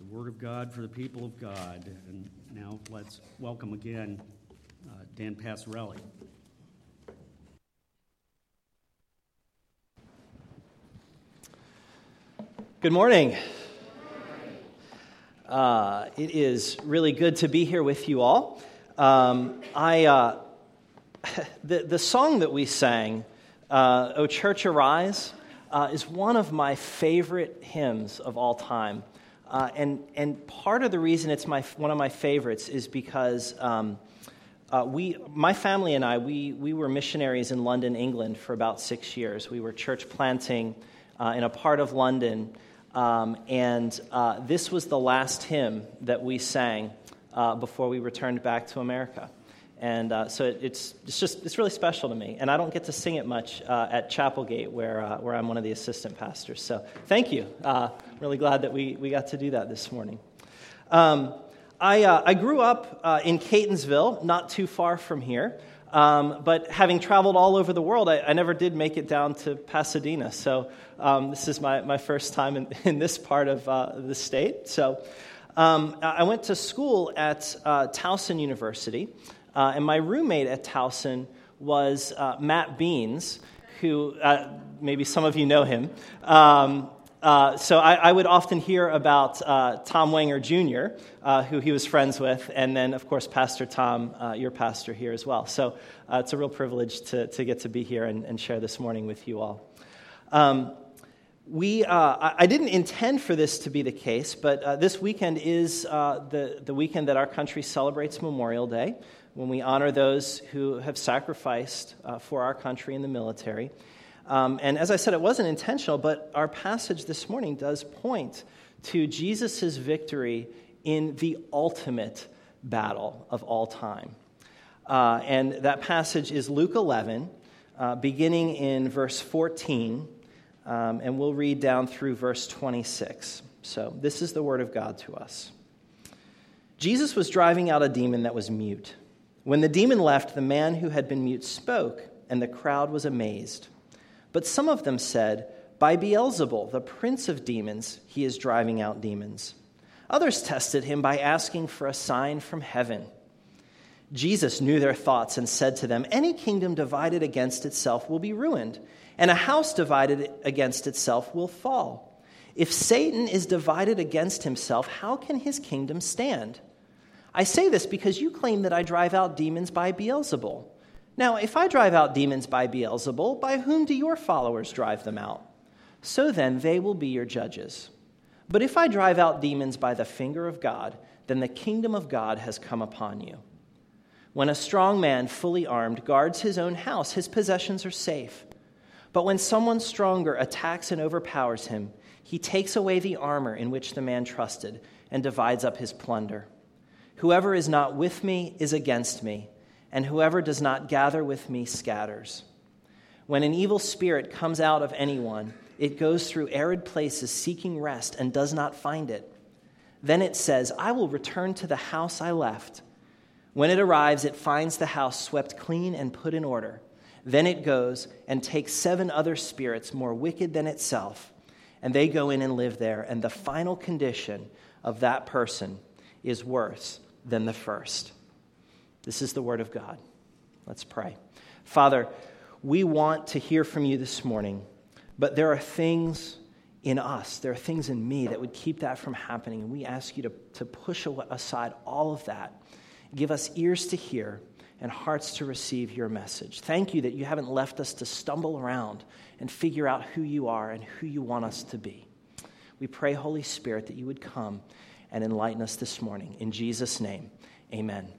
Word of God for the people of God. And now let's welcome again Dan Passarelli. Good morning. It is really good to be here with you all. The song that we sang, "O Church Arise," is one of my favorite hymns of all time. And part of the reason it's one of my favorites is because my family and I, we were missionaries in London, England for about 6 years. We were church planting in a part of London, and this was the last hymn that we sang before we returned back to America. And so it's really special to me, and I don't get to sing it much at Chapelgate, where I'm one of the assistant pastors. So thank you. Really glad that we got to do that this morning. I grew up in Catonsville, not too far from here, but having traveled all over the world, I never did make it down to Pasadena. So this is my first time in this part of the state. So I went to school at Towson University. And my roommate at Towson was Matt Beans, who maybe some of you know him. So I would often hear about Tom Wenger Jr., who he was friends with, and then, of course, Pastor Tom, your pastor here as well. So it's a real privilege to get to be here and share this morning with you all. I didn't intend for this to be the case, but this weekend is the weekend that our country celebrates Memorial Day, when we honor those who have sacrificed for our country in the military. And as I said, it wasn't intentional, but our passage this morning does point to Jesus' victory in the ultimate battle of all time. And that passage is Luke 11, beginning in verse 14, and we'll read down through verse 26. So this is the word of God to us. Jesus was driving out a demon that was mute. When the demon left, the man who had been mute spoke, and the crowd was amazed. But some of them said, "By Beelzebul, the prince of demons, he is driving out demons." Others tested him by asking for a sign from heaven. Jesus knew their thoughts and said to them, "Any kingdom divided against itself will be ruined, and a house divided against itself will fall. If Satan is divided against himself, how can his kingdom stand? I say this because you claim that I drive out demons by Beelzebul. Now, if I drive out demons by Beelzebul, by whom do your followers drive them out? So then they will be your judges. But if I drive out demons by the finger of God, then the kingdom of God has come upon you. When a strong man, fully armed, guards his own house, his possessions are safe. But when someone stronger attacks and overpowers him, he takes away the armor in which the man trusted and divides up his plunder. Whoever is not with me is against me, and whoever does not gather with me scatters. When an evil spirit comes out of anyone, it goes through arid places seeking rest and does not find it. Then it says, 'I will return to the house I left.' When it arrives, it finds the house swept clean and put in order. Then it goes and takes 7 other spirits more wicked than itself, and they go in and live there, and the final condition of that person is worse than the first." This is the word of God. Let's pray. Father, we want to hear from you this morning, but there are things in us, there are things in me that would keep that from happening, and we ask you to push aside all of that. Give us ears to hear and hearts to receive your message. Thank you that you haven't left us to stumble around and figure out who you are and who you want us to be. We pray, Holy Spirit, that you would come and enlighten us this morning. In Jesus' name, amen.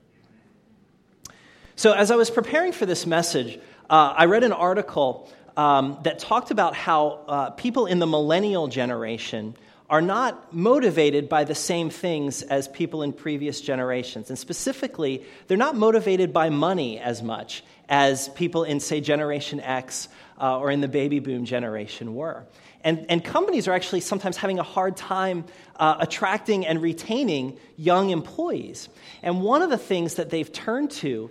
So as I was preparing for this message, I read an article that talked about how people in the millennial generation are not motivated by the same things as people in previous generations. And specifically, they're not motivated by money as much as people in, say, Generation X or in the baby boom generation were. And companies are actually sometimes having a hard time attracting and retaining young employees. And one of the things that they've turned to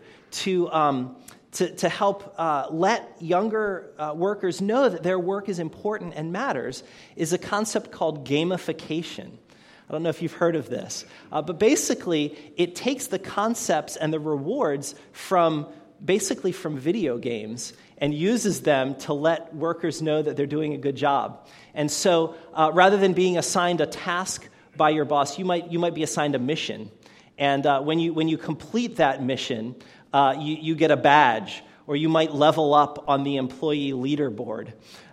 help let younger workers know that their work is important and matters is a concept called gamification. I don't know if you've heard of this. But basically, it takes the concepts and the rewards from video games and uses them to let workers know that they're doing a good job. And so rather than being assigned a task by your boss, you might be assigned a mission. And when you complete that mission, you get a badge, or you might level up on the employee leaderboard.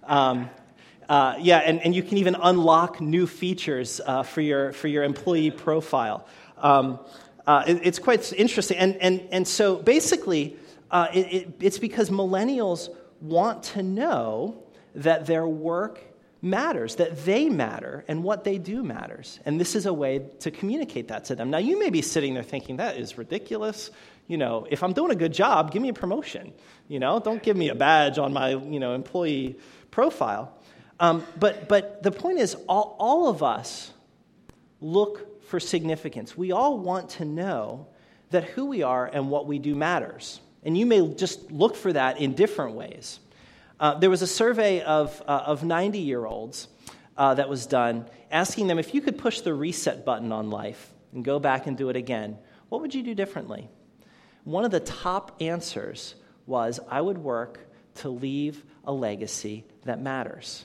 And you can even unlock new features for your employee profile. It's quite interesting. And so basically, it's because millennials want to know that their work matters, that they matter, and what they do matters. And this is a way to communicate that to them. Now, you may be sitting there thinking, that is ridiculous. If I'm doing a good job, give me a promotion. Don't give me a badge on my, employee profile. But the point is, all of us look for significance. We all want to know that who we are and what we do matters. And you may just look for that in different ways. There was a survey of 90-year-olds that was done, asking them, if you could push the reset button on life and go back and do it again, what would you do differently? One of the top answers was, I would work to leave a legacy that matters.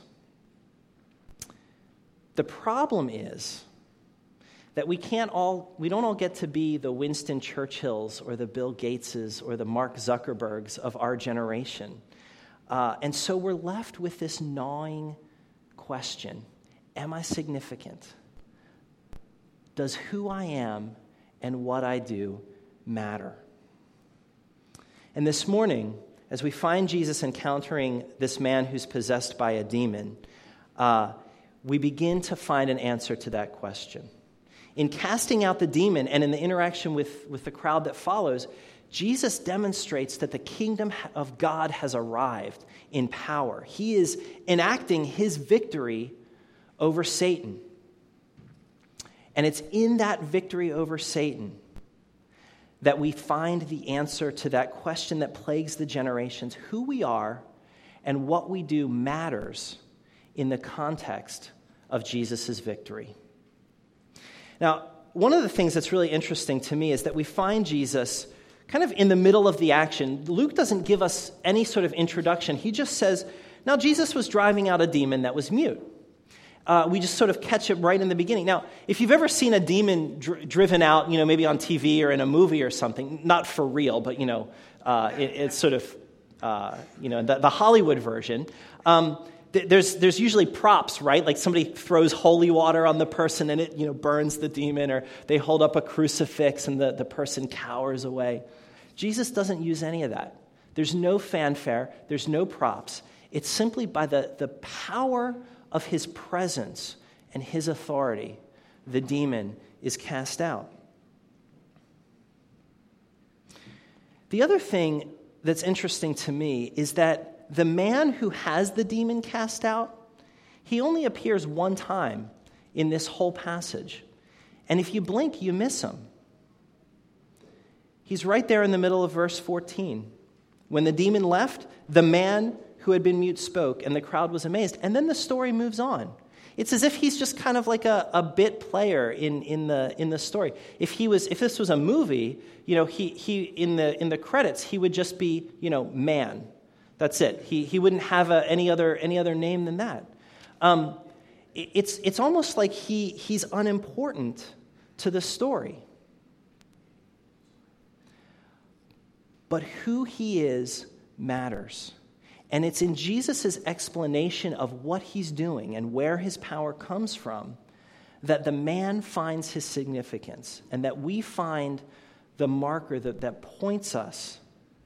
The problem is that we don't all get to be the Winston Churchills or the Bill Gateses or the Mark Zuckerbergs of our generation. And so we're left with this gnawing question: am I significant? Does who I am and what I do matter? And this morning, as we find Jesus encountering this man who's possessed by a demon, we begin to find an answer to that question. In casting out the demon and in the interaction with the crowd that follows, Jesus demonstrates that the kingdom of God has arrived in power. He is enacting his victory over Satan. And it's in that victory over Satan that we find the answer to that question that plagues the generations. Who we are and what we do matters in the context of Jesus' victory. Now, one of the things that's really interesting to me is that we find Jesus kind of in the middle of the action. Luke doesn't give us any sort of introduction. He just says, now Jesus was driving out a demon that was mute. We just sort of catch it right in the beginning. Now, if you've ever seen a demon driven out, maybe on TV or in a movie or something, not for real, but, it's sort of, the Hollywood version, there's usually props, right? Like somebody throws holy water on the person and it, burns the demon, or they hold up a crucifix and the person cowers away. Jesus doesn't use any of that. There's no fanfare. There's no props. It's simply by the power of his presence and his authority, the demon is cast out. The other thing that's interesting to me is that the man who has the demon cast out, he only appears one time in this whole passage. And if you blink, you miss him. He's right there in the middle of verse 14. When the demon left, the man who had been mute spoke, and the crowd was amazed. And then the story moves on. It's as if he's just kind of like a bit player in the story. If this was a movie, he in the credits he would just be man. That's it. He wouldn't have any other name than that. It's almost like he's unimportant to the story. But who he is matters. And it's in Jesus' explanation of what he's doing and where his power comes from that the man finds his significance, and that we find the marker that points us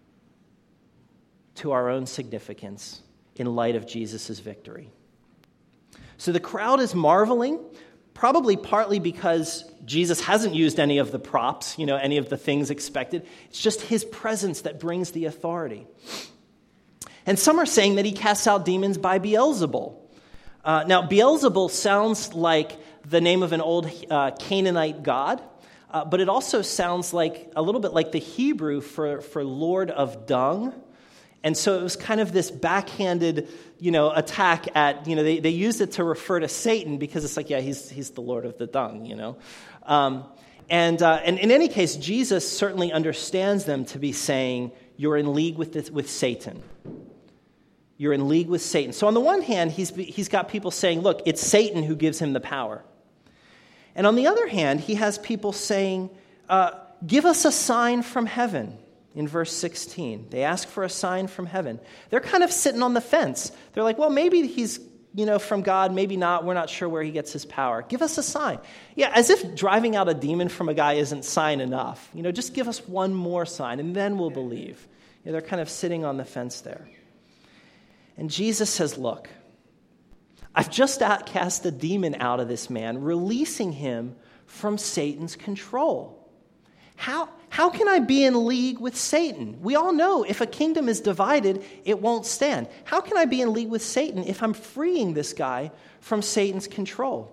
to our own significance in light of Jesus' victory. So the crowd is marveling, probably partly because Jesus hasn't used any of the props, any of the things expected. It's just his presence that brings the authority. And some are saying that he casts out demons by Beelzebul. Now, Beelzebul sounds like the name of an old Canaanite god, but it also sounds like a little bit like the Hebrew for Lord of Dung. And so it was kind of this backhanded, attack at, they used it to refer to Satan because it's like, yeah, he's the Lord of the dung, And in any case, Jesus certainly understands them to be saying, you're in league with Satan. You're in league with Satan. So on the one hand, he's got people saying, look, it's Satan who gives him the power. And on the other hand, he has people saying, give us a sign from heaven. In verse 16, they ask for a sign from heaven. They're kind of sitting on the fence. They're like, well, maybe he's, from God, maybe not. We're not sure where he gets his power. Give us a sign. Yeah, as if driving out a demon from a guy isn't sign enough. Just give us one more sign, and then we'll believe. They're kind of sitting on the fence there. And Jesus says, look, I've just cast a demon out of this man, releasing him from Satan's control. How can I be in league with Satan? We all know if a kingdom is divided, it won't stand. How can I be in league with Satan if I'm freeing this guy from Satan's control?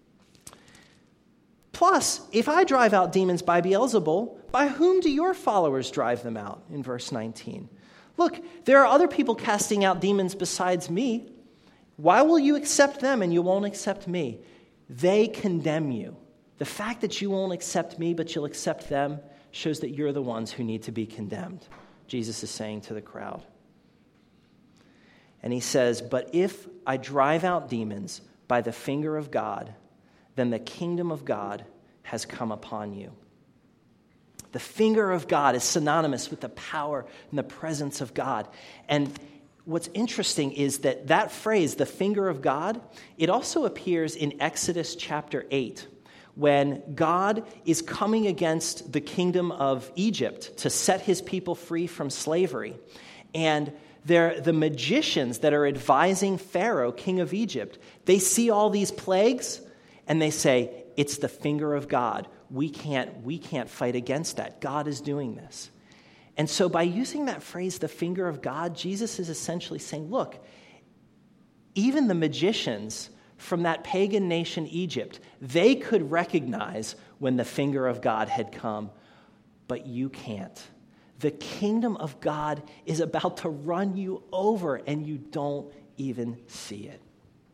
Plus, if I drive out demons by Beelzebul, by whom do your followers drive them out? In verse 19. Look, there are other people casting out demons besides me. Why will you accept them and you won't accept me? They condemn you. The fact that you won't accept me, but you'll accept them, shows that you're the ones who need to be condemned, Jesus is saying to the crowd. And he says, but if I drive out demons by the finger of God, then the kingdom of God has come upon you. The finger of God is synonymous with the power and the presence of God. And what's interesting is that phrase, the finger of God, it also appears in Exodus chapter 8. When God is coming against the kingdom of Egypt to set his people free from slavery. And the magicians that are advising Pharaoh, king of Egypt, they see all these plagues and they say, it's the finger of God. We can't fight against that. God is doing this. And so by using that phrase, the finger of God, Jesus is essentially saying, look, even the magicians from that pagan nation, Egypt, they could recognize when the finger of God had come, but you can't. The kingdom of God is about to run you over, and you don't even see it.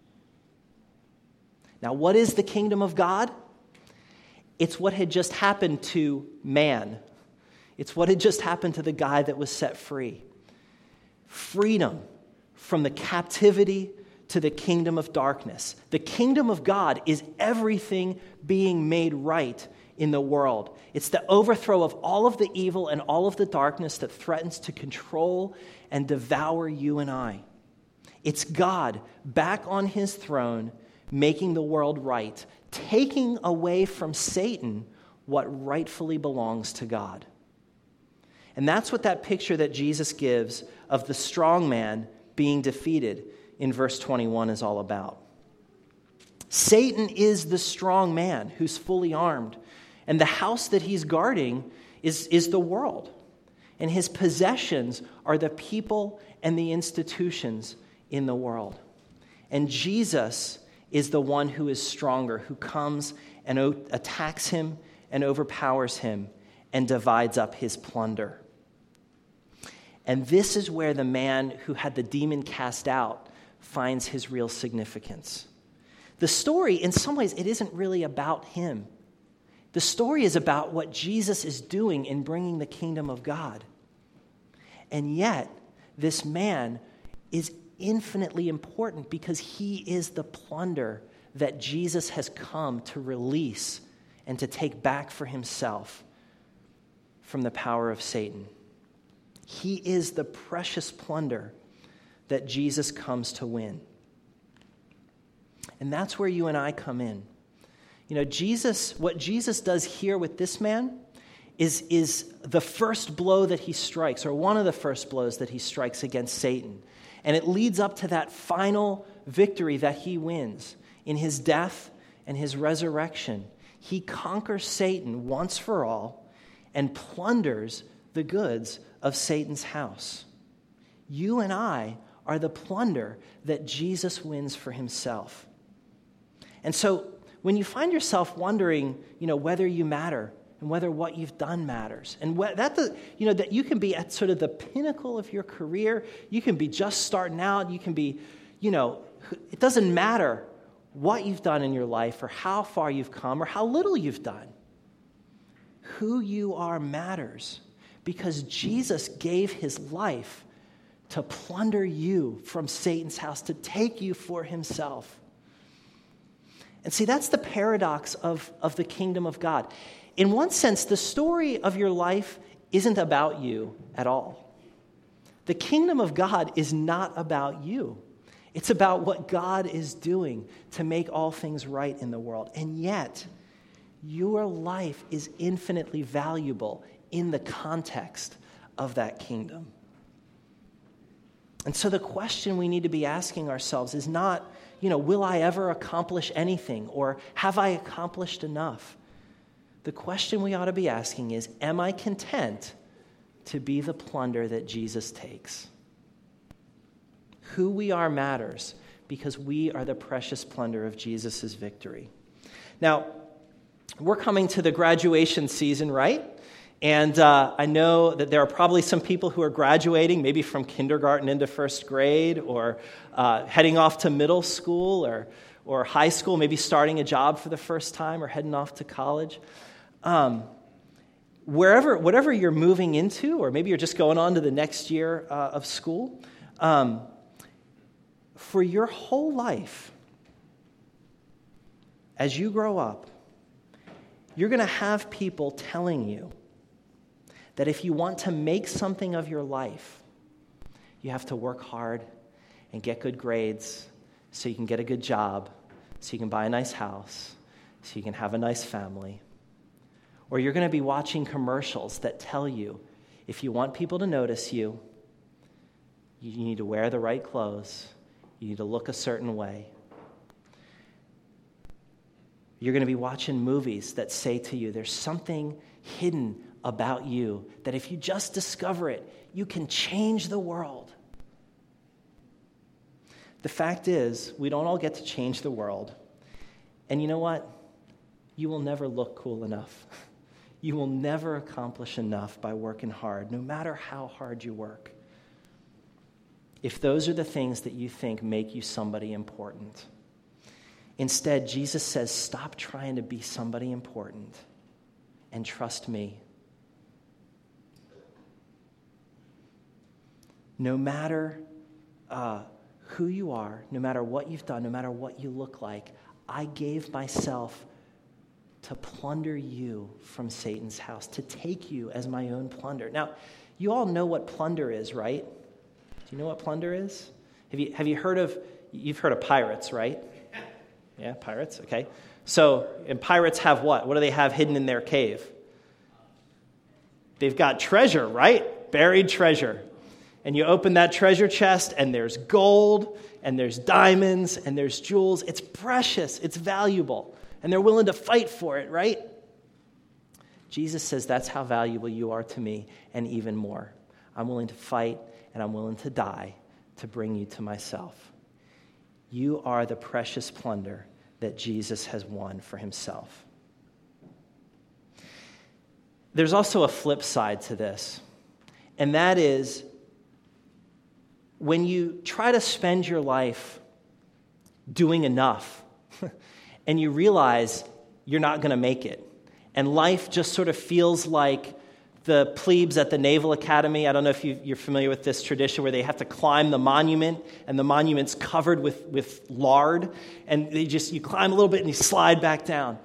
Now, what is the kingdom of God? It's what had just happened to man. It's what had just happened to the guy that was set free. Freedom from the captivity to the kingdom of darkness. The kingdom of God is everything being made right in the world. It's the overthrow of all of the evil and all of the darkness that threatens to control and devour you and I. It's God back on his throne, making the world right, taking away from Satan what rightfully belongs to God. And that's what that picture that Jesus gives of the strong man being defeated in verse 21 is all about. Satan is the strong man who's fully armed, and the house that he's guarding is the world. And his possessions are the people and the institutions in the world. And Jesus is the one who is stronger, who comes and attacks him and overpowers him and divides up his plunder. And this is where the man who had the demon cast out finds his real significance. The story, in some ways, it isn't really about him. The story is about what Jesus is doing in bringing the kingdom of God. And yet, this man is infinitely important because he is the plunder that Jesus has come to release and to take back for himself from the power of Satan. He is the precious plunder that Jesus comes to win. And that's where you and I come in. You know, what Jesus does here with this man is the first blow that he strikes, or one of the first blows that he strikes against Satan. And it leads up to that final victory that he wins in his death and his resurrection. He conquers Satan once for all and plunders the goods of Satan's house. You and I are the plunder that Jesus wins for himself. And so when you find yourself wondering, whether you matter and whether what you've done matters. And that you can be at sort of the pinnacle of your career. You can be just starting out. You can be, it doesn't matter what you've done in your life or how far you've come or how little you've done. Who you are matters because Jesus gave his life to plunder you from Satan's house, to take you for himself. And see, that's the paradox of the kingdom of God. In one sense, the story of your life isn't about you at all. The kingdom of God is not about you. It's about what God is doing to make all things right in the world. And yet, your life is infinitely valuable in the context of that kingdom. And so the question we need to be asking ourselves is not, will I ever accomplish anything, or have I accomplished enough? The question we ought to be asking is, am I content to be the plunder that Jesus takes? Who we are matters because we are the precious plunder of Jesus' victory. Now, we're coming to the graduation season, right? And I know that there are probably some people who are graduating, maybe from kindergarten into first grade, or heading off to middle school or high school, maybe starting a job for the first time or heading off to college. Whatever you're moving into, or maybe you're just going on to the next year of school, for your whole life, as you grow up, you're going to have people telling you that if you want to make something of your life, you have to work hard and get good grades so you can get a good job, so you can buy a nice house, so you can have a nice family. Or you're going to be watching commercials that tell you if you want people to notice you, you need to wear the right clothes, you need to look a certain way. You're going to be watching movies that say to you, there's something hidden about you that if you just discover it, you can change the world. The fact is, we don't all get to change the world. And you know what? You will never look cool enough. You will never accomplish enough by working hard, no matter how hard you work. If those are the things that you think make you somebody important. Instead, Jesus says, stop trying to be somebody important and trust me. No matter who you are, no matter what you've done, no matter what you look like, I gave myself to plunder you from Satan's house, to take you as my own plunder. Now, you all know what plunder is, right? Do you know what plunder is? Have you heard of, you've heard of pirates, right? Yeah, pirates, okay. So, and pirates have what? What do they have hidden in their cave? They've got treasure, right? Buried treasure. And you open that treasure chest, and there's gold, and there's diamonds, and there's jewels. It's precious, it's valuable, and they're willing to fight for it, right? Jesus says, that's how valuable you are to me, and even more. I'm willing to fight, and I'm willing to die to bring you to myself. You are the precious plunder that Jesus has won for himself. There's also a flip side to this, and that is when you try to spend your life doing enough and you realize you're not going to make it, and life just sort of feels like the plebes at the Naval Academy. I don't know if you're familiar with this tradition where they have to climb the monument, and the monument's covered with lard, and you climb a little bit and you slide back down.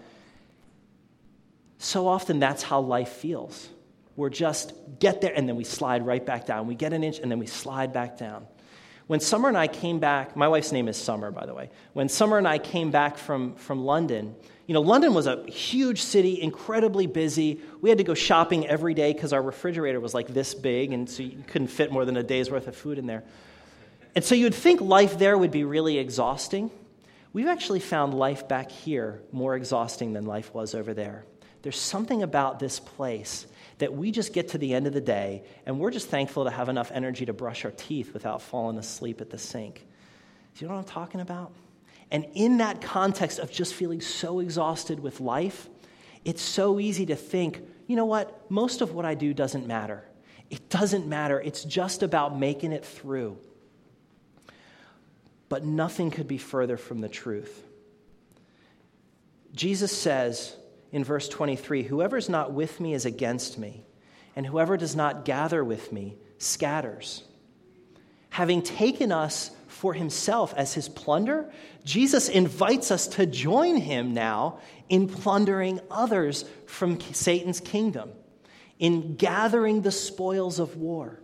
So often that's how life feels. We're just get there, and then we slide right back down. We get an inch, and then we slide back down. When Summer and I came back, my wife's name is Summer, by the way. When Summer and I came back from London, London was a huge city, incredibly busy. We had to go shopping every day because our refrigerator was like this big, and so you couldn't fit more than a day's worth of food in there. And so you'd think life there would be really exhausting. We've actually found life back here more exhausting than life was over there. There's something about this place that we just get to the end of the day, and we're just thankful to have enough energy to brush our teeth without falling asleep at the sink. Do you know what I'm talking about? And in that context of just feeling so exhausted with life, It's so easy to think, you know what, most of what I do doesn't matter. It doesn't matter. It's just about making it through. But nothing could be further from the truth. Jesus says in verse 23, "Whoever is not with me is against me, and whoever does not gather with me scatters." Having taken us for himself as his plunder, Jesus invites us to join him now in plundering others from Satan's kingdom, in gathering the spoils of war.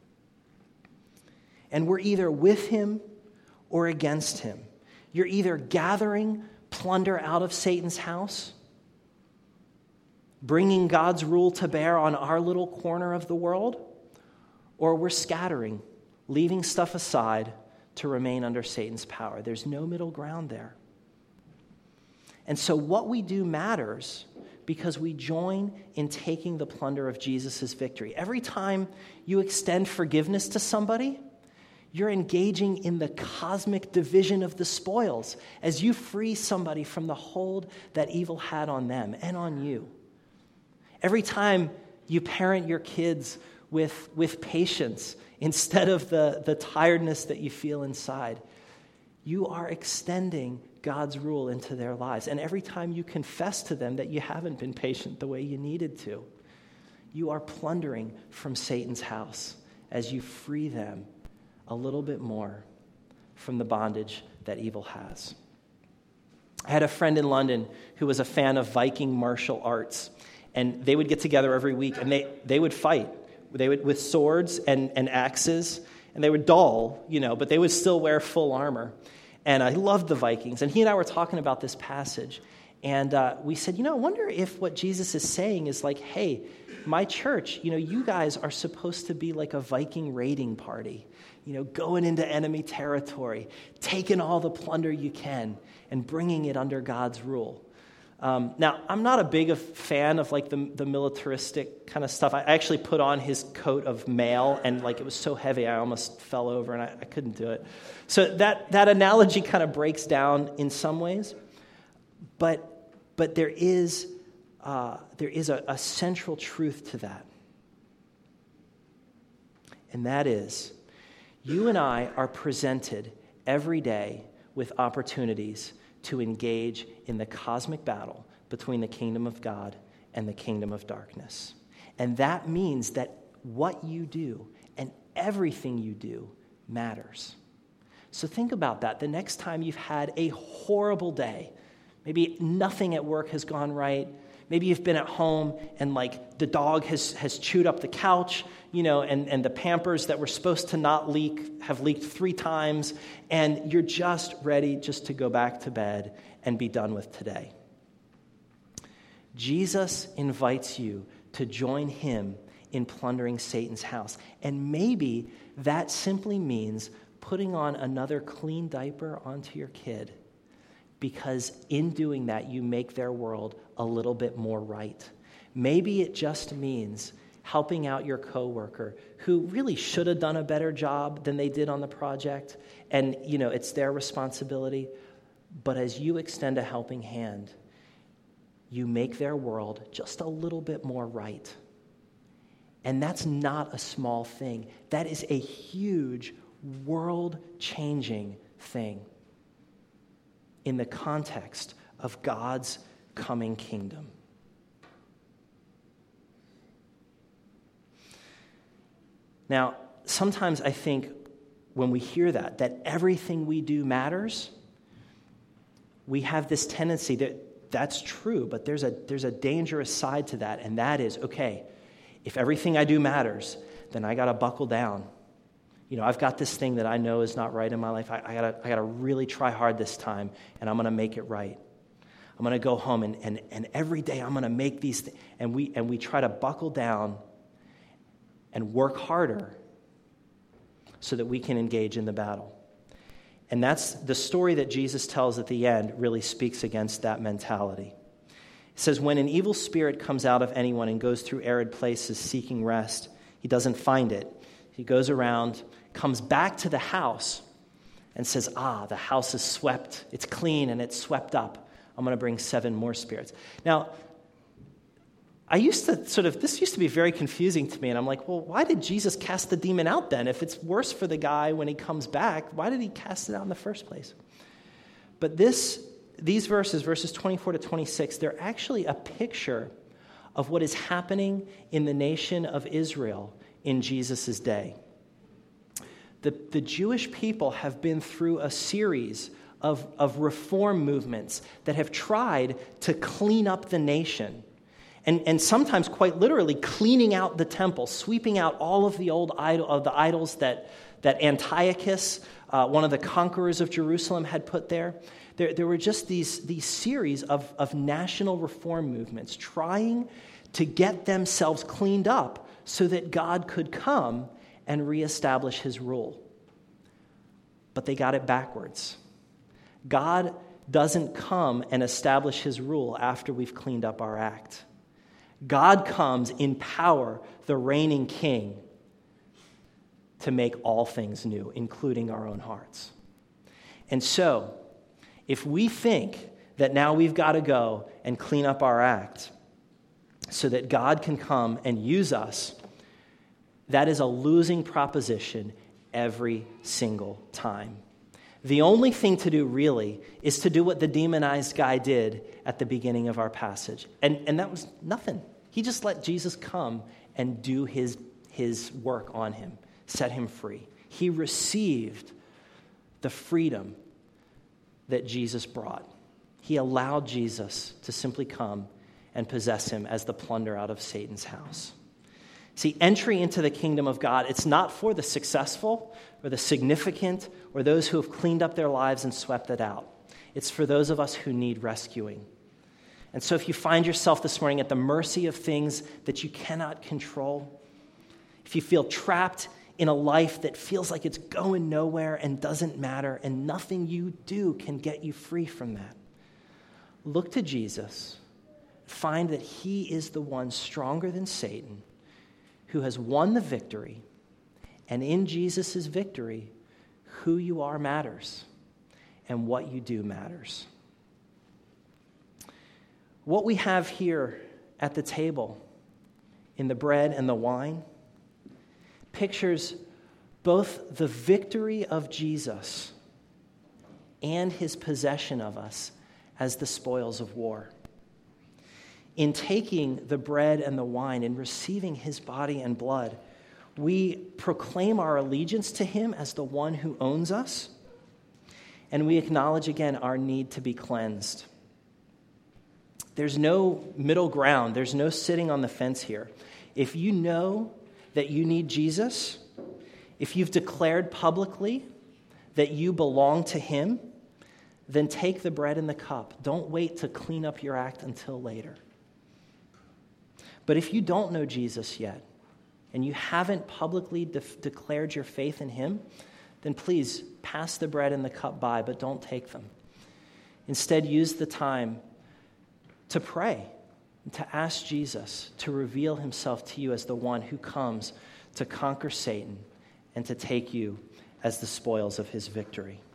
And we're either with him or against him. You're either gathering plunder out of Satan's house, bringing God's rule to bear on our little corner of the world, or we're scattering, leaving stuff aside to remain under Satan's power. There's no middle ground there. And so what we do matters because we join in taking the plunder of Jesus' victory. Every time you extend forgiveness to somebody, you're engaging in the cosmic division of the spoils as you free somebody from the hold that evil had on them and on you. Every time you parent your kids with patience instead of the tiredness that you feel inside, you are extending God's rule into their lives. And every time you confess to them that you haven't been patient the way you needed to, you are plundering from Satan's house as you free them a little bit more from the bondage that evil has. I had a friend in London who was a fan of Viking martial arts, and they would get together every week, and they would fight. They would with swords and axes, and they were dull, but they would still wear full armor. And I loved the Vikings, and he and I were talking about this passage, and we said, I wonder if what Jesus is saying is like, hey, my church, you guys are supposed to be like a Viking raiding party, going into enemy territory, taking all the plunder you can, and bringing it under God's rule. Now, I'm not a big fan of like the militaristic kind of stuff. I actually put on his coat of mail, and like it was so heavy I almost fell over, and I couldn't do it. So that analogy kind of breaks down in some ways, but there is a central truth to that, and that is, you and I are presented every day with opportunities to engage in the cosmic battle between the kingdom of God and the kingdom of darkness. And that means that what you do and everything you do matters. So think about that. The next time you've had a horrible day, maybe nothing at work has gone right, maybe you've been at home and like the dog has chewed up the couch, and the Pampers that were supposed to not leak have leaked 3 times, and you're just ready just to go back to bed and be done with today. Jesus invites you to join him in plundering Satan's house. And maybe that simply means putting on another clean diaper onto your kid, because in doing that, you make their world a little bit more right. Maybe it just means helping out your coworker who really should have done a better job than they did on the project, and it's their responsibility. But as you extend a helping hand, you make their world just a little bit more right. And that's not a small thing. That is a huge, world-changing thing in the context of God's coming kingdom. Now, sometimes I think when we hear that everything we do matters, we have this tendency that's true, but there's a dangerous side to that, and that is, okay, if everything I do matters, then I got to buckle down. I've got this thing that I know is not right in my life. I gotta really try hard this time, and I'm going to make it right. I'm going to go home, and every day I'm going to make these things. And we try to buckle down and work harder so that we can engage in the battle. And that's the story that Jesus tells at the end really speaks against that mentality. It says, when an evil spirit comes out of anyone and goes through arid places seeking rest, he doesn't find it. He goes around, comes back to the house, and says, the house is swept. It's clean and it's swept up. I'm going to bring 7 more spirits. Now, This used to be very confusing to me, and I'm like, well, why did Jesus cast the demon out then? If it's worse for the guy when he comes back, why did he cast it out in the first place? But these verses 24 to 26, they're actually a picture of what is happening in the nation of Israel in Jesus' day. The Jewish people have been through a series of reform movements that have tried to clean up the nation. And sometimes quite literally cleaning out the temple, sweeping out all of the idols that Antiochus, one of the conquerors of Jerusalem, had put there. There were just these series of national reform movements trying to get themselves cleaned up so that God could come and reestablish his rule. But they got it backwards. God doesn't come and establish his rule after we've cleaned up our act. God comes in power, the reigning king, to make all things new, including our own hearts. And so, if we think that now we've got to go and clean up our act so that God can come and use us, that is a losing proposition every single time. The only thing to do, really, is to do what the demonized guy did at the beginning of our passage. And that was nothing. He just let Jesus come and do his work on him, set him free. He received the freedom that Jesus brought. He allowed Jesus to simply come and possess him as the plunder out of Satan's house. See, entry into the kingdom of God, it's not for the successful or the significant or those who have cleaned up their lives and swept it out. It's for those of us who need rescuing. And so if you find yourself this morning at the mercy of things that you cannot control, if you feel trapped in a life that feels like it's going nowhere and doesn't matter and nothing you do can get you free from that, look to Jesus. Find that he is the one stronger than Satan, who has won the victory, and in Jesus' victory, who you are matters, and what you do matters. What we have here at the table, in the bread and the wine, pictures both the victory of Jesus and his possession of us as the spoils of war. In taking the bread and the wine and receiving his body and blood, we proclaim our allegiance to him as the one who owns us, and we acknowledge again our need to be cleansed. There's no middle ground. There's no sitting on the fence here. If you know that you need Jesus, if you've declared publicly that you belong to him, then take the bread and the cup. Don't wait to clean up your act until later. But if you don't know Jesus yet, and you haven't publicly declared your faith in him, then please pass the bread and the cup by, but don't take them. Instead, use the time to pray, and to ask Jesus to reveal himself to you as the one who comes to conquer Satan and to take you as the spoils of his victory.